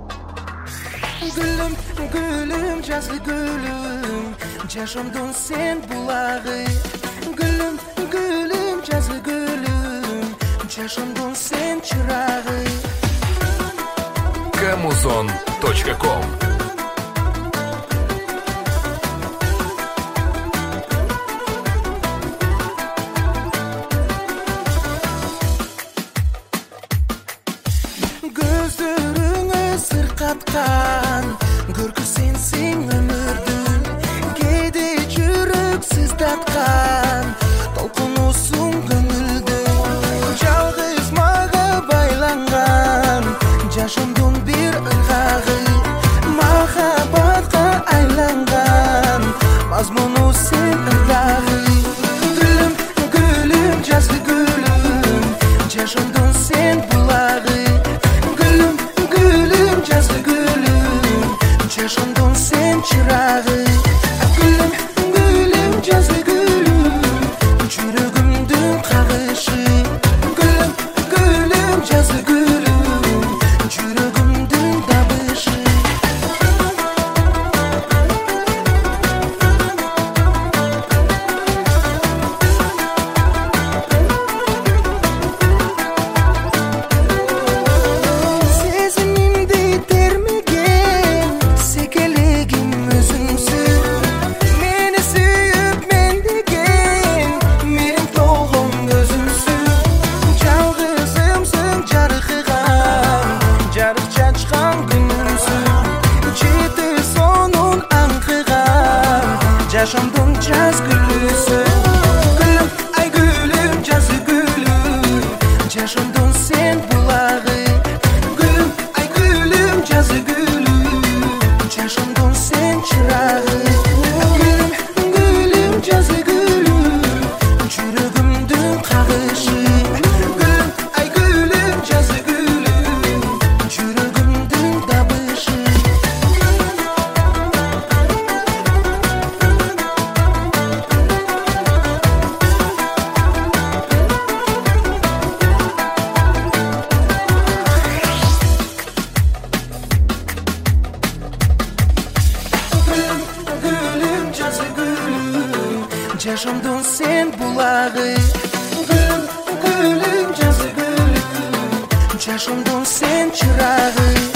Gülüm, gülüm, жазғы gülüm, жашамдын сен булагы. Gülüm, gülüm, жазғы gülüm, жашамдын сен чырагы. Kamuzon.com Gözlerine sırkatkan, görkü sensin ömürdün. Kedi çürük sızdatkan, толкунусуң көңүлдүн. Жалгыз мага байланган, жашамдын бир ыргагы. Махабатка айланган, мазмуну сен ыргагы. Гүлүм, гүлүм, жазгы гүлүм, жашамдын сен булагы. Gülüm, gülüm, жазгы gülüm, жашамдын сен чырагы. Gülüm, gülüm, жазгы gülüm, жүрөгүмдүн кагышы. Gülüm, gülüm, жазгы gülüm, жүрөгүмдүн табышы. Сезимимди термеген, секелегим өзүңсүн. Мени сүйүп мендеген, менин толгон көзүмсүн. Жалгызымсың жаркыган, жарык чачкан күнүмсүн. Жети сонун аңкыган, жашамдын жаз гүлүсүн. Gülüm, ay gülüm, жазгы gülüm, жашамдын сен булагы. Gülüm, ay gülüm, жазгы gülüm, жашамдын сен чырагы. Gülüm, gülüm, жазгы gülüm, жүрөгүмдүн кагышы. Gülüm, ay gülüm, жазгы gülüm, жүрөгүмдүн табышы. Gülüm, gülüm, жазгы gülüm, жашамдын сен булагы. Gülüm, gülüm, жазгы gülüm, жашамдын сен чырагы.